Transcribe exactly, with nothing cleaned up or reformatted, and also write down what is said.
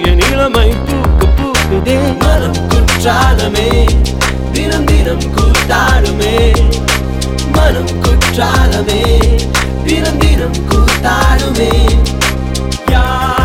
என் இளமை பூக்கு பூக்குதே. மனம் குற்றாலமே தினம் தினம் கூத்தாடுமே. மனம் குற்றாலமே தினம் தினம் கூத்தாடுமே. யார்